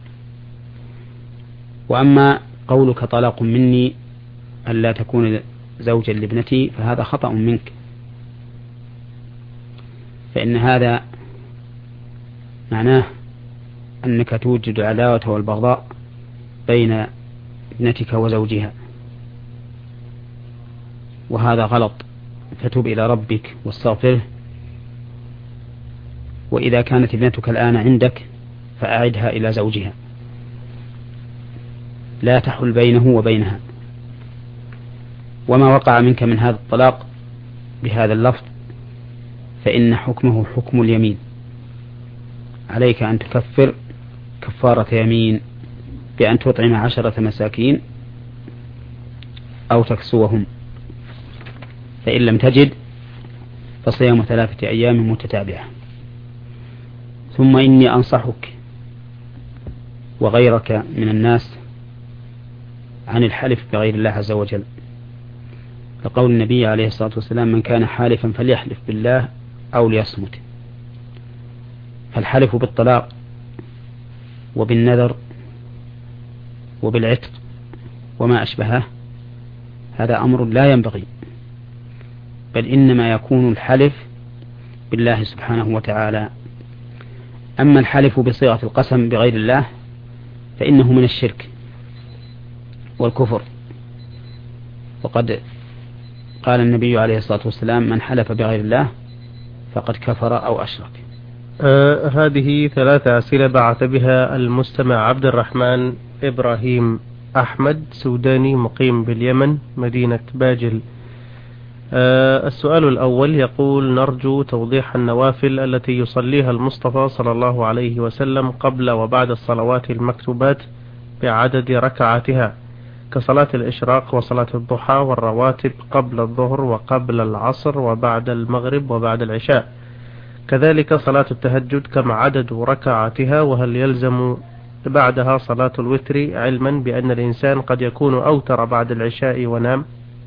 وأما قولك طلاق مني ألا تكون زوجا لابنتي فهذا خطأ منك، فإن هذا معناه أنك توجد العداوة والبغضاء بين ابنتك وزوجها، وهذا غلط، فتب إلى ربك واستغفره. وإذا كانت ابنتك الآن عندك فأعدها إلى زوجها، لا تحل بينه وبينها. وما وقع منك من هذا الطلاق بهذا اللفظ فإن حكمه حكم اليمين، عليك أن تكفر كفارة يمين بأن تطعم 10 مساكين أو تكسوهم، فإن لم تجد فصيام 3 أيام متتابعة. ثم إني أنصحك وغيرك من الناس عن الحلف بغير الله عز وجل، لقول النبي عليه الصلاة والسلام: من كان حالفا فليحلف بالله أو ليصمت. فالحلف بالطلاق وبالنذر وبالعتق وما أشبهه هذا أمر لا ينبغي، بل إنما يكون الحلف بالله سبحانه وتعالى. أما الحلف بصيغة القسم بغير الله فإنه من الشرك والكفر، وقد قال النبي عليه الصلاة والسلام: من حلف بغير الله فقد كفر أو أشرك. هذه 3 أسئلة بعث بها المستمع عبد الرحمن إبراهيم أحمد، سوداني مقيم باليمن مدينة باجل. السؤال الأول يقول: نرجو توضيح النوافل التي يصليها المصطفى صلى الله عليه وسلم قبل وبعد الصلوات المكتوبات بعدد ركعاتها، كصلاة الإشراق وصلاة الضحى والرواتب قبل الظهر وقبل العصر وبعد المغرب وبعد العشاء، كذلك صلاة التهجد كم عدد ركعاتها، وهل يلزم بعدها صلاة الوتر، علما بأن الإنسان قد يكون أوتر بعد العشاء ونام.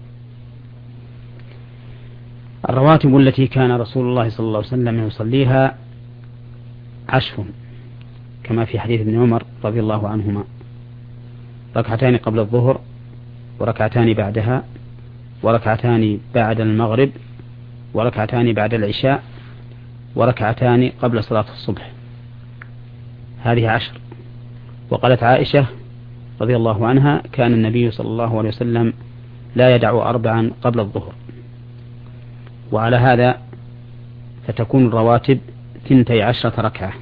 الرواتب التي كان رسول الله صلى الله عليه وسلم يصليها 10، كما في حديث ابن عمر رضي الله عنهما: 2 قبل الظهر، وركعتان بعدها، وركعتان بعد المغرب، وركعتان بعد العشاء، وركعتان قبل صلاة الصبح. هذه 10. وقالت عائشة رضي الله عنها: كان النبي صلى الله عليه وسلم لا يدع 4 قبل الظهر. وعلى هذا فتكون الرواتب 12 ركعة: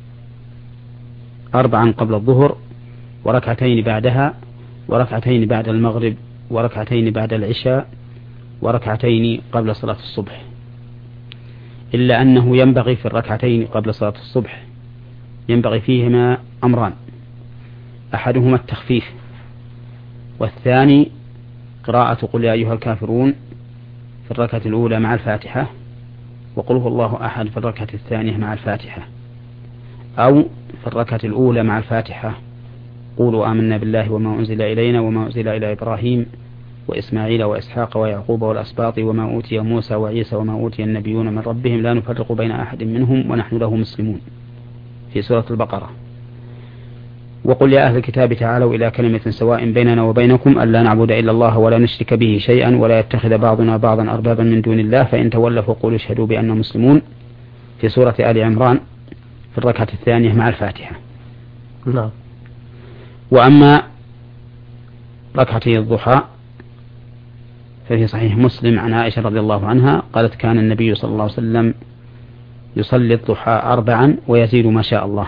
4 قبل الظهر، وركعتين بعدها، وركعتين بعد المغرب، وركعتين بعد العشاء، وركعتين قبل صلاة الصبح. إلا أنه ينبغي في الركعتين قبل صلاة الصبح ينبغي فيهما أمران: أحدهما التخفيف، والثاني قراءة قل يا أيها الكافرون في الركعة الأولى مع الفاتحة، وقل هو الله أحد في الركعة الثانية مع الفاتحة، أو في الركعة الأولى مع الفاتحة قولوا آمنا بالله وما أنزل إلينا وما أنزل إلى إبراهيم وإسماعيل وإسحاق ويعقوب والأسباط وما أوتي موسى وعيسى وما أوتي النبيون من ربهم لا نفرق بين أحد منهم ونحن له مسلمون، في سورة البقرة. وقل يا أهل الكتاب تعالوا إلى كلمة سواء بيننا وبينكم ألا نعبد إلا الله ولا نشرك به شيئا ولا يتخذ بعضنا بعضا أربابا من دون الله فإن تولوا فقولوا اشهدوا بأننا مسلمون في سورة آل عمران في الركعة الثانية مع الفاتحة. نعم. وأما ركعتي الضحى ففي صحيح مسلم عن عائشة رضي الله عنها قالت كان النبي صلى الله عليه وسلم يصلي الضحى 4 ويزيد ما شاء الله،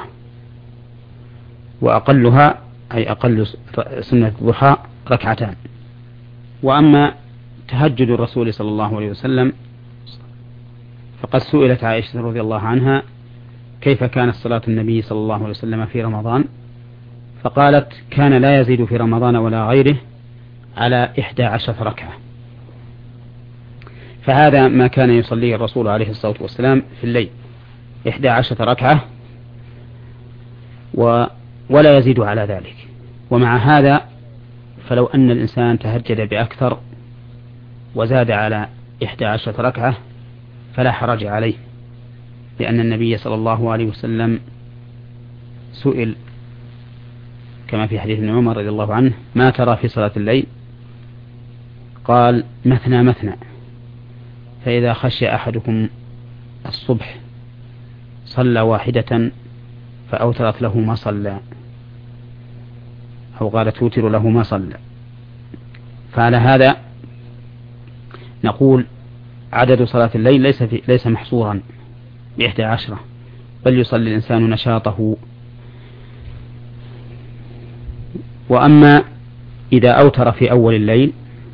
وأقلها أي أقل سنة الضحى 2. وأما تهجد الرسول صلى الله عليه وسلم فقد سئلت عائشة رضي الله عنها كيف كانت صلاة النبي صلى الله عليه وسلم في رمضان، فقالت كان لا يزيد في رمضان ولا غيره على 11 ركعة. فهذا ما كان يصليه الرسول عليه الصلاة والسلام في الليل 11 ركعة ولا يزيد على ذلك. ومع هذا فلو أن الإنسان تهجد بأكثر وزاد على 11 ركعة فلا حرج عليه، لأن النبي صلى الله عليه وسلم سئل كما في حديث ابن عمر رضي الله عنه ما ترى في صلاة الليل؟ قال مثنى مثنى، فإذا خشي أحدكم الصبح صلى واحدة فأوترت له ما صلى، أو قال توتر له ما صلى. فعلى هذا نقول عدد صلاة الليل ليس محصورا ب11، بل يصلي الإنسان نشاطه. وأما إذا أوتر في أول الليل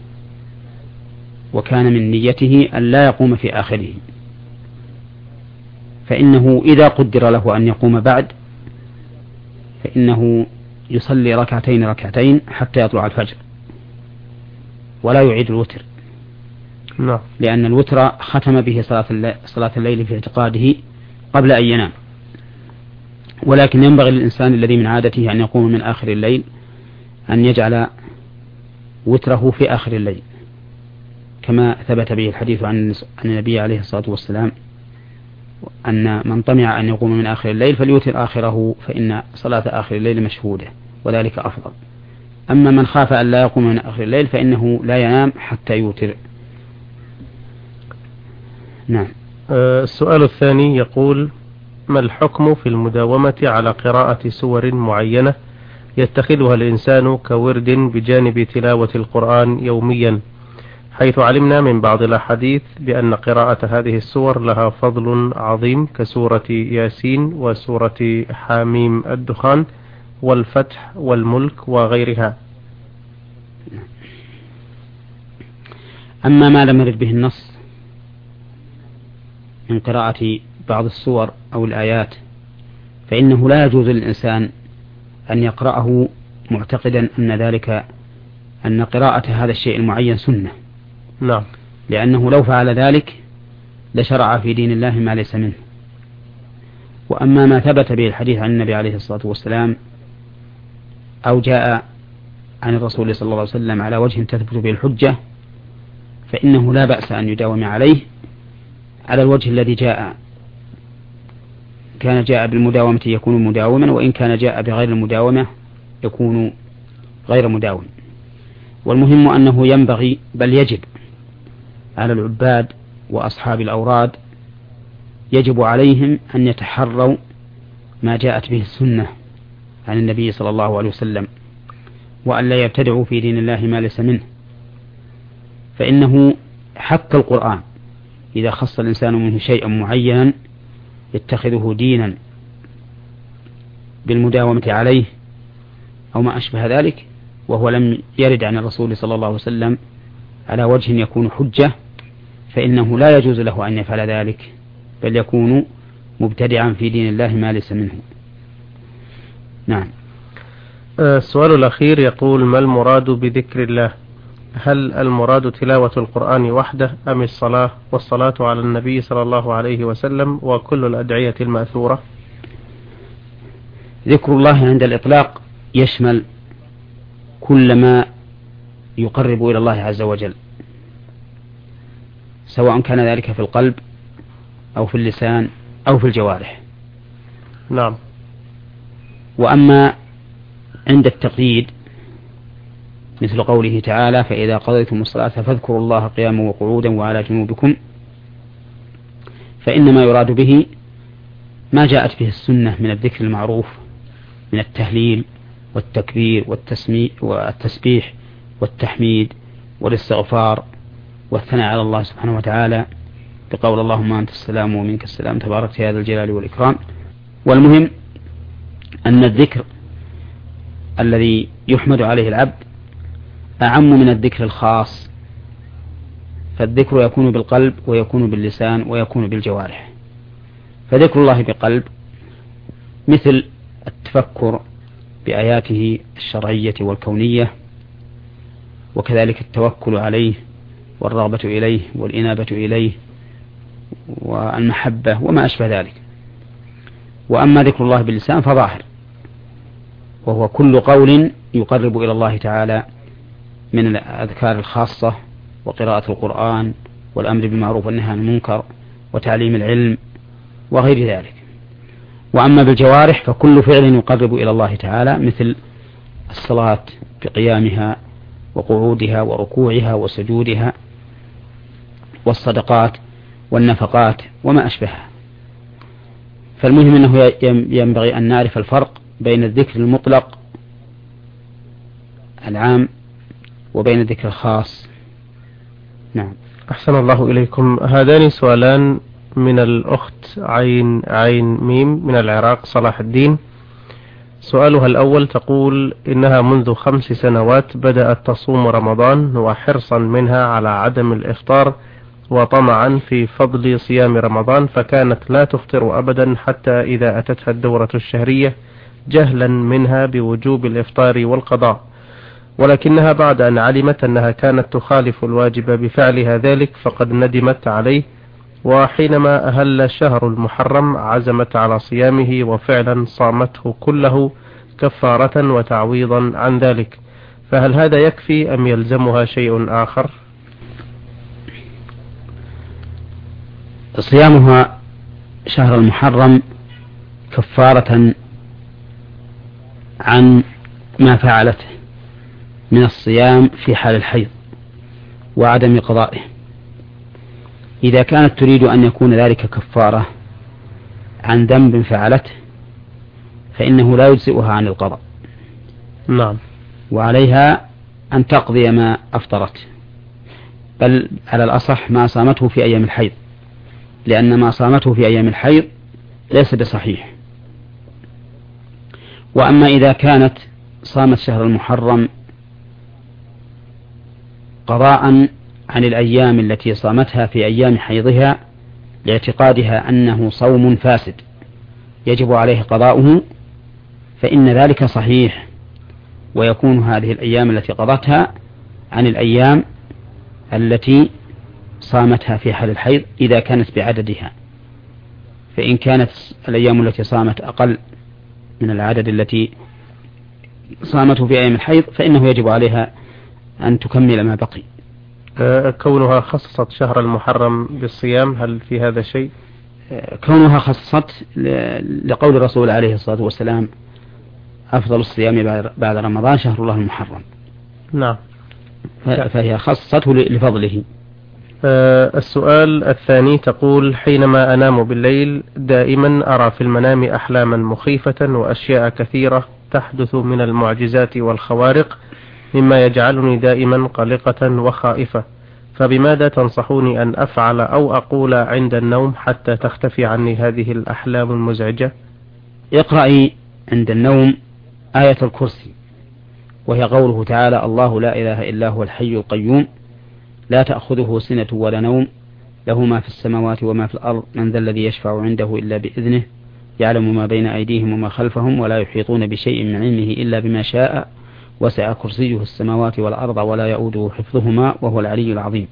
وكان من نيته أن لا يقوم في آخره، فإنه إذا قدر له أن يقوم بعد فإنه يصلي ركعتين حتى يطلع الفجر ولا يعيد الوتر. نعم. لأن الوتر ختم به صلاة الليل في اعتقاده قبل أن ينام. ولكن ينبغي للإنسان الذي من عادته أن يقوم من آخر الليل أن يجعل وتره في آخر الليل، كما ثبت به الحديث عن النبي عليه الصلاة والسلام أن من طمع أن يقوم من آخر الليل فليوتر آخره فإن صلاة آخر الليل مشهودة وذلك أفضل. أما من خاف أن لا يقوم من آخر الليل فإنه لا ينام حتى يوتر. نعم. السؤال الثاني يقول ما الحكم في المداومة على قراءة سور معينة يتخذها الإنسان كورد بجانب تلاوة القرآن يوميا، حيث علمنا من بعض الأحاديث بأن قراءة هذه السور لها فضل عظيم كسورة ياسين وسورة حاميم الدخان والفتح والملك وغيرها. أما ما لم يرد به النص من قراءة بعض السور أو الآيات فإنه لا يجوز للإنسان أن يقرأه معتقدا أن قراءة هذا الشيء المعين سنة. نعم. لأنه لو فعل ذلك لشرع في دين الله ما ليس منه. وأما ما ثبت به الحديث عن النبي عليه الصلاة والسلام أو جاء عن الرسول صلى الله عليه وسلم على وجه تثبت به الحجة فإنه لا بأس أن يداوم عليه على الوجه الذي كان جاء بالمداومة يكون مداوما، وإن كان جاء بغير المداومة يكون غير مداوم. والمهم أنه ينبغي بل يجب على العباد وأصحاب الأوراد يجب عليهم أن يتحروا ما جاءت به السنة عن النبي صلى الله عليه وسلم، وأن لا يبتدعوا في دين الله ما ليس منه. فإنه حق القرآن إذا خص الإنسان منه شيئا معينا يتخذه دينا بالمداومة عليه أو ما أشبه ذلك، وهو لم يرد عن الرسول صلى الله عليه وسلم على وجه يكون حجة، فإنه لا يجوز له أن يفعل ذلك، بل يكون مبتدعا في دين الله ما ليس منه. نعم. السؤال الأخير يقول ما المراد بذكر الله؟ هل المراد تلاوة القرآن وحده أم الصلاة والصلاة على النبي صلى الله عليه وسلم وكل الأدعية المأثورة؟ ذكر الله عند الإطلاق يشمل كل ما يقرب إلى الله عز وجل، سواء كان ذلك في القلب أو في اللسان أو في الجوارح. نعم. وأما عند التقييد مثل قوله تعالى فإذا قضيتم الصلاة فاذكروا الله قياما وقعودا وعلى جنوبكم، فإنما يراد به ما جاءت به السنة من الذكر المعروف من التهليل والتكبير والتسبيح والتحميد والاستغفار والثناء على الله سبحانه وتعالى بقول اللهم أنت السلام ومنك السلام تبارك يا ذا الجلال والإكرام. والمهم أن الذكر الذي يحمد عليه العبد أعم من الذكر الخاص، فالذكر يكون بالقلب ويكون باللسان ويكون بالجوارح. فذكر الله بقلب مثل التفكر بآياته الشرعية والكونية، وكذلك التوكل عليه والرغبة إليه والإنابة إليه والمحبة وما أشبه ذلك. وأما ذكر الله باللسان فظاهر، وهو كل قول يقرب إلى الله تعالى من الأذكار الخاصة وقراءة القرآن والأمر بالمعروف والنهي عن المنكر وتعليم العلم وغير ذلك. وأما بالجوارح فكل فعل يقرب إلى الله تعالى مثل الصلاة بقيامها وقعودها وركوعها وسجودها والصدقات والنفقات وما أشبهها. فالمهم أنه ينبغي أن نعرف الفرق بين الذكر المطلق العام وبين الذكر الخاص. نعم. أحسن الله إليكم. هذان سؤالان من الأخت عين ميم من العراق صلاح الدين. سؤالها الأول تقول إنها منذ 5 سنوات بدأت تصوم رمضان وحرصا منها على عدم الإفطار وطمعا في فضل صيام رمضان، فكانت لا تفطر أبدا حتى إذا أتتها الدورة الشهرية جهلا منها بوجوب الإفطار والقضاء، ولكنها بعد أن علمت أنها كانت تخالف الواجب بفعلها ذلك فقد ندمت عليه، وحينما أهل شهر المحرم عزمت على صيامه وفعلا صامته كله كفارة وتعويضا عن ذلك، فهل هذا يكفي أم يلزمها شيء آخر؟ صيامها شهر المحرم كفارة عن ما فعلته من الصيام في حال الحيض وعدم قضائه. إذا كانت تريد أن يكون ذلك كفارة عن ذنب فعلته فإنه لا يجزئها عن القضاء. نعم. وعليها أن تقضي ما أفطرت، بل على الأصح ما صامته في أيام الحيض، لأن ما صامته في أيام الحيض ليس بصحيح. وأما إذا كانت صامت شهر المحرم قضاء عن الأيام التي صامتها في أيام حيضها لاعتقادها أنه صوم فاسد يجب عليه قضاؤه، فإن ذلك صحيح، ويكون هذه الأيام التي قضتها عن الأيام التي صامتها في حال الحيض إذا كانت بعددها. فإن كانت الأيام التي صامت أقل من العدد التي صامته في أيام الحيض فإنه يجب عليها أن تكمل ما بقي. كونها خصصت شهر المحرم بالصيام هل في هذا شيء؟ كونها خصصت لقول الرسول عليه الصلاة والسلام أفضل الصيام بعد رمضان شهر الله المحرم. نعم. فهي خصصته لفضله. السؤال الثاني تقول حينما أنام بالليل دائما أرى في المنام أحلاما مخيفة وأشياء كثيرة تحدث من المعجزات والخوارق مما يجعلني دائما قلقة وخائفة، فبماذا تنصحوني أن أفعل أو أقول عند النوم حتى تختفي عني هذه الأحلام المزعجة؟ اقرأي عند النوم آية الكرسي، وهي قوله تعالى الله لا إله إلا هو الحي القيوم لا تأخذه سنة ولا نوم له ما في السماوات وما في الأرض من ذا الذي يشفع عنده إلا بإذنه يعلم ما بين أيديهم وما خلفهم ولا يحيطون بشيء من علمه إلا بما شاء وسع كرسيه السماوات والأرض ولا يؤوده حفظهما وهو العلي العظيم.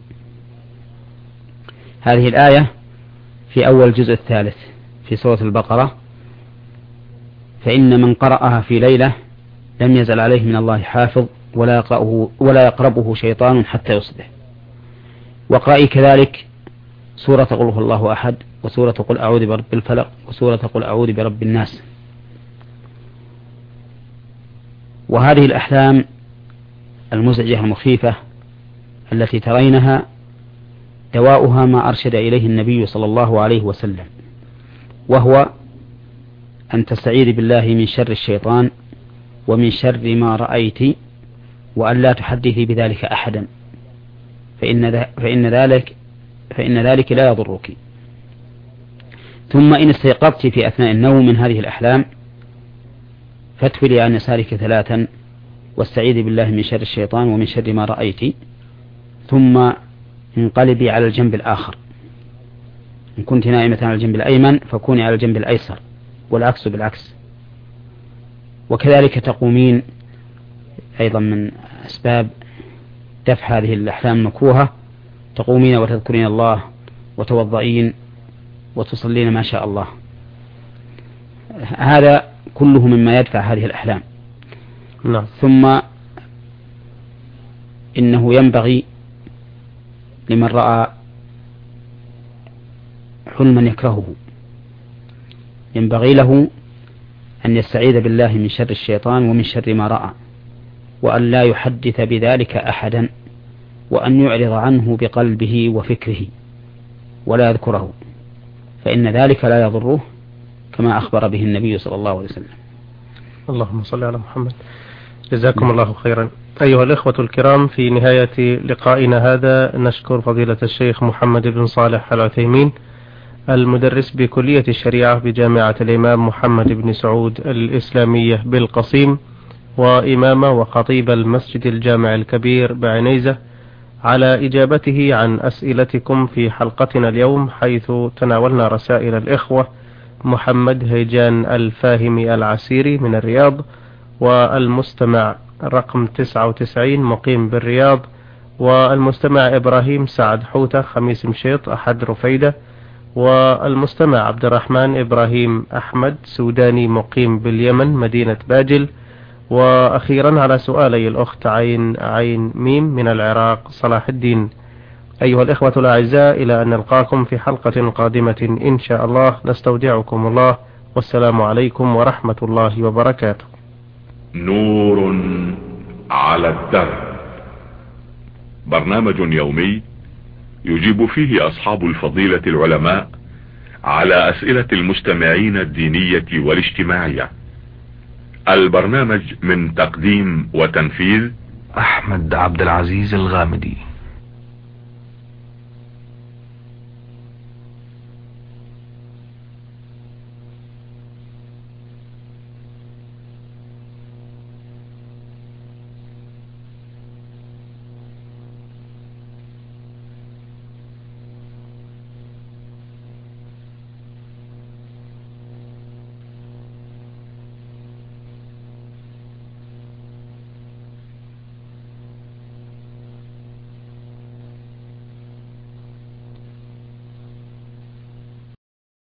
هذه الآية في أول الجزء 3 في سورة البقرة، فإن من قرأها في ليلة لم يزل عليه من الله حافظ ولا يقربه شيطان حتى يصبح. واقرأي كذلك سورة قل هو الله أحد وسورة قل أعوذ برب الفلق وسورة قل أعوذ برب الناس. وهذه الأحلام المزعجة المخيفة التي ترينها دواؤها ما أرشد إليه النبي صلى الله عليه وسلم، وهو أن تستعيذ بالله من شر الشيطان ومن شر ما رأيت، وأن لا تحدثي بذلك أحدا، فإن ذلك لا يضرك. ثم إن استيقظت في أثناء النوم من هذه الأحلام فاتولي عن يسارك 3 واستعيذي بالله من شر الشيطان ومن شر ما رأيت، ثم انقلبي على الجنب الآخر. إن كنت نائمة على الجنب الأيمن فكوني على الجنب الأيسر، والعكس بالعكس. وكذلك تقومين أيضا من أسباب دفع هذه الأحلام المكروهة، تقومين وتذكرين الله وتوضئين وتصلين ما شاء الله. هذا كله مما يدفع هذه الأحلام. نعم. ثم إنه ينبغي لمن رأى حلما يكرهه، ينبغي له أن يستعيذ بالله من شر الشيطان ومن شر ما رأى، وأن لا يحدث بذلك أحدا، وأن يعرض عنه بقلبه وفكره ولا يذكره، فإن ذلك لا يضره كما أخبر به النبي صلى الله عليه وسلم. اللهم صل على محمد. جزاكم الله خيرا. أيها الإخوة الكرام، في نهاية لقائنا هذا نشكر فضيلة الشيخ محمد بن صالح العثيمين المدرس بكلية الشريعة بجامعة الإمام محمد بن سعود الإسلامية بالقصيم، وإمام وخطيب المسجد الجامع الكبير بعنيزة، على إجابته عن أسئلتكم في حلقتنا اليوم، حيث تناولنا رسائل الإخوة محمد هيجان الفاهمي العسيري من الرياض، والمستمع رقم 99 مقيم بالرياض، والمستمع إبراهيم سعد حوتة خميس مشيط أحد رفيدة، والمستمع عبد الرحمن إبراهيم أحمد سوداني مقيم باليمن مدينة باجل، وأخيرا على سؤالي الأخت عين ميم من العراق صلاح الدين. أيها الإخوة الأعزاء، إلى أن نلقاكم في حلقة قادمة إن شاء الله، نستودعكم الله، والسلام عليكم ورحمة الله وبركاته. نور على الدرب، برنامج يومي يجيب فيه أصحاب الفضيلة العلماء على أسئلة المستمعين الدينية والاجتماعية. البرنامج من تقديم وتنفيذ أحمد عبد العزيز الغامدي.